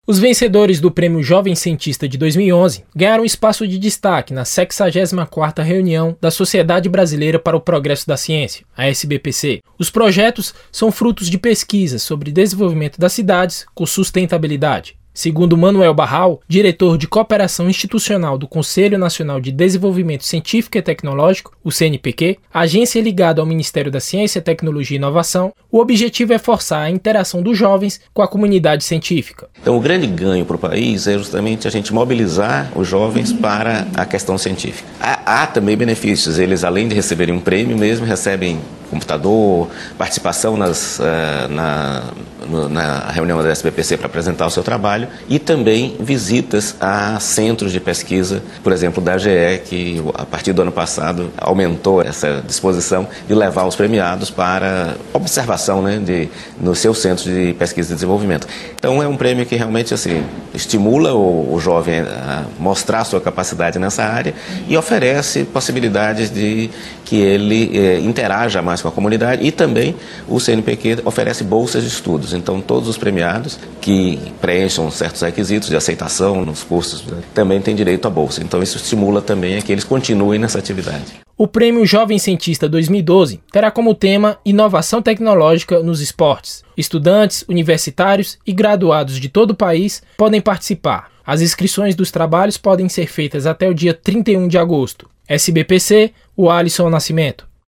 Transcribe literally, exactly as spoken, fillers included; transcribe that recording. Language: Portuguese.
Os vencedores do Prêmio Jovem Cientista de dois mil e onze ganharam espaço de destaque na sexagésima quarta reunião da Sociedade Brasileira para o Progresso da Ciência, a S B P C. Os projetos são frutos de pesquisas sobre desenvolvimento das cidades com sustentabilidade. Segundo Manuel Barral, diretor de Cooperação Institucional do Conselho Nacional de Desenvolvimento Científico e Tecnológico, o C N P Q, agência ligada ao Ministério da Ciência, Tecnologia e Inovação, o objetivo é forçar a interação dos jovens com a comunidade científica. Então, o grande ganho para o país é justamente a gente mobilizar os jovens para a questão científica. Há, há também benefícios, eles além de receberem um prêmio mesmo, recebem computador, participação nas, uh, na, no, na reunião da S B P C para apresentar o seu trabalho e também visitas a centros de pesquisa, por exemplo, da A G E, que a partir do ano passado aumentou essa disposição de levar os premiados para observação, né, de, nos seus centros de pesquisa e desenvolvimento. Então é um prêmio que realmente assim, estimula o, o jovem a mostrar sua capacidade nessa área e oferece possibilidades de que ele eh, interaja mais com a comunidade e também o C N P Q oferece bolsas de estudos. Então todos os premiados que preencham certos requisitos de aceitação nos cursos também têm direito à bolsa. Então isso estimula também a que eles continuem nessa atividade. O Prêmio Jovem Cientista dois mil e doze terá como tema Inovação Tecnológica nos Esportes. Estudantes, universitários e graduados de todo o país podem participar. As inscrições dos trabalhos podem ser feitas até o dia trinta e um de agosto. S B P C, o Alisson Nascimento.